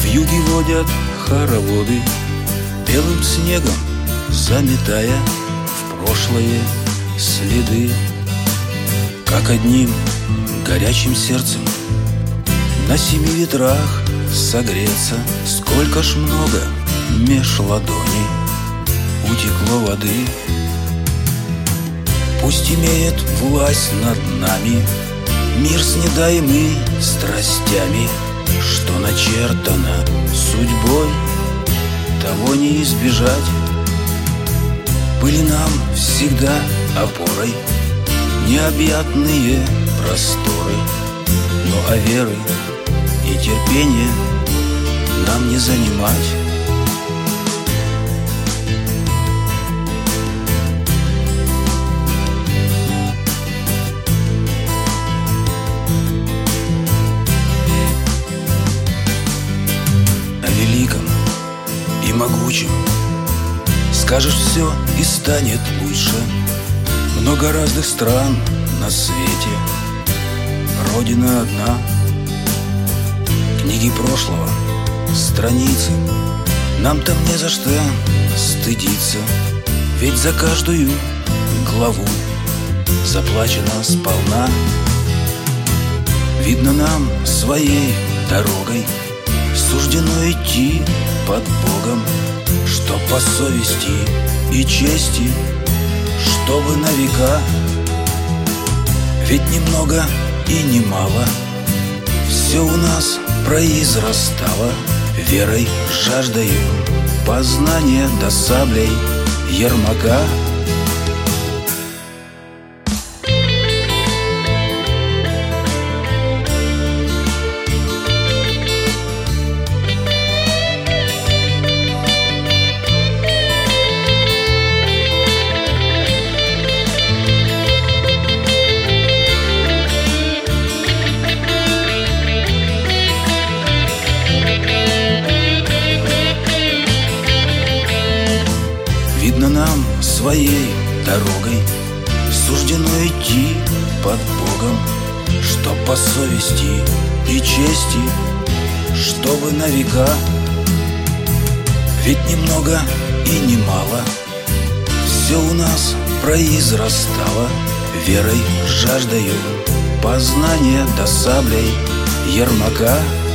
Вьюги водят хороводы, белым снегом заметая в прошлое следы. Как одним горячим сердцем на 7 ветрах согреться, сколько ж много меж ладоней утекло воды. Пусть имеет власть над нами мир с недаемыми страстями, что начертано судьбой, того не избежать. Были нам всегда опорой необъятные просторы, но а веры и терпения нам не занимать. О великом и могучем скажешь все и станет лучше. Много разных стран на свете, Родина одна. Книги прошлого, страницы, нам там не за что стыдиться, ведь за каждую главу заплачено сполна. Видно, нам своей дорогой суждено идти под Богом, что по совести и чести, чтобы на века. Ведь немного и немало все у нас произрастало верой, жаждою познания до саблей Ермака. Видно, нам своей дорогой суждено идти под Богом, что по совести и чести, чтобы на века. Ведь немного и немало все у нас произрастало верой, жаждою познания до саблей Ермака.